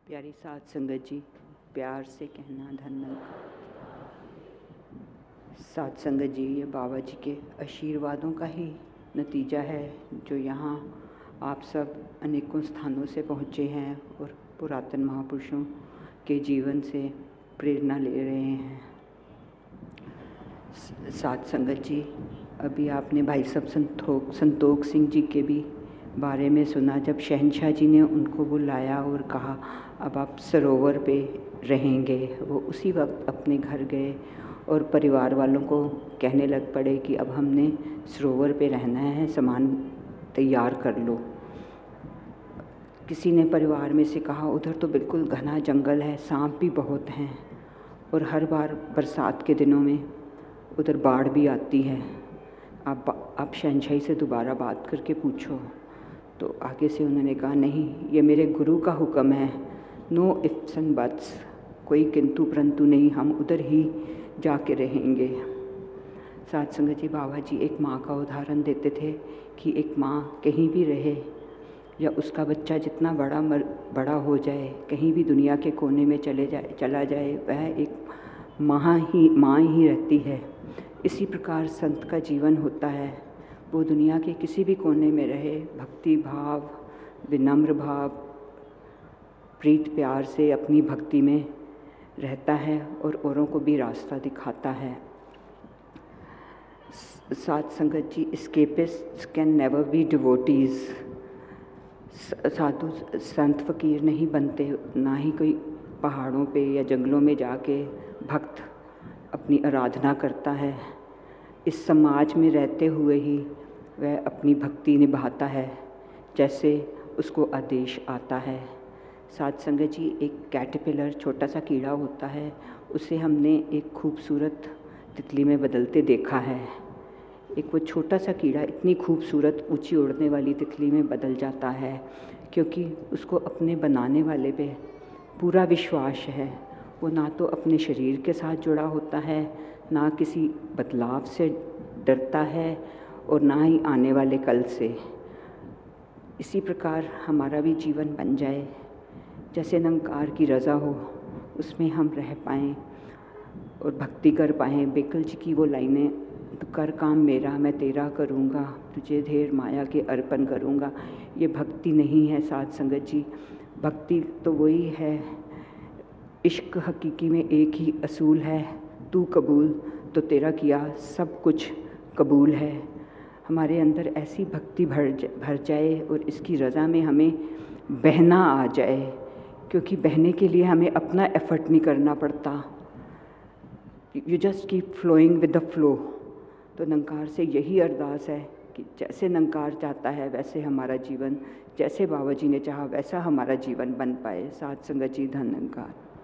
प्यारी साध संगत जी, प्यार से कहना धन्यवाद। साध संगत जी, ये बाबा जी के आशीर्वादों का ही नतीजा है जो यहाँ आप सब अनेकों स्थानों से पहुँचे हैं और पुरातन महापुरुषों के जीवन से प्रेरणा ले रहे हैं। साध संगत जी, अभी आपने भाई साहब संतोख सिंह जी के भी बारे में सुना। जब शहंशाह जी ने उनको बुलाया और कहा अब आप सरोवर पे रहेंगे, वो उसी वक्त अपने घर गए और परिवार वालों को कहने लग पड़े कि अब हमने सरोवर पे रहना है, सामान तैयार कर लो। किसी ने परिवार में से कहा उधर तो बिल्कुल घना जंगल है, सांप भी बहुत हैं और हर बार बरसात के दिनों में उधर बाढ़ भी आती है, आप शहंशाही से दोबारा बात करके पूछो। तो आगे से उन्होंने कहा नहीं, ये मेरे गुरु का हुक्म है, नो इफ्स एंड बट्स, कोई किंतु परंतु नहीं, हम उधर ही जाके रहेंगे। साध संगत जी, बाबा जी एक माँ का उदाहरण देते थे कि एक माँ कहीं भी रहे या उसका बच्चा जितना बड़ा हो जाए, कहीं भी दुनिया के कोने में चला जाए, वह एक माँ ही रहती है। इसी प्रकार संत का जीवन होता है, वो दुनिया के किसी भी कोने में रहे, भक्ति भाव, विनम्र भाव, प्रीत प्यार से अपनी भक्ति में रहता है और औरों को भी रास्ता दिखाता है। साध संगत जी, escapists can never be devotees. साधु संत फकीर नहीं बनते, ना ही कोई पहाड़ों पे या जंगलों में जाके भक्त अपनी आराधना करता है। इस समाज में रहते हुए ही वह अपनी भक्ति निभाता है जैसे उसको आदेश आता है। साध संगत जी, एक कैटरपिलर छोटा सा कीड़ा होता है, उसे हमने एक खूबसूरत तितली में बदलते देखा है। एक वो छोटा सा कीड़ा इतनी खूबसूरत ऊंची उड़ने वाली तितली में बदल जाता है क्योंकि उसको अपने बनाने वाले पे पूरा विश्वास है। वो ना तो अपने शरीर के साथ जुड़ा होता है, ना किसी बदलाव से डरता है और ना ही आने वाले कल से। इसी प्रकार हमारा भी जीवन बन जाए, जैसे निरंकार की रज़ा हो, उसमें हम रह पाएँ और भक्ति कर पाएँ। बेकल जी की वो लाइनें, तो कर काम मेरा मैं तेरा करूँगा, तुझे ढेर माया के अर्पण करूँगा, ये भक्ति नहीं है साध संगत जी। भक्ति तो वही है, इश्क हकीकी में एक ही असूल है, तू कबूल तो तेरा किया सब कुछ कबूल है। हमारे अंदर ऐसी भक्ति भर जाए और इसकी रज़ा में हमें बहना आ जाए, क्योंकि बहने के लिए हमें अपना एफर्ट नहीं करना पड़ता। You just keep flowing with the flow. तो निरंकार से यही अरदास है कि जैसे निरंकार चाहता है वैसे हमारा जीवन, जैसे बाबा जी ने चाहा वैसा हमारा जीवन बन पाए। साध संगत जी, धन निरंकार।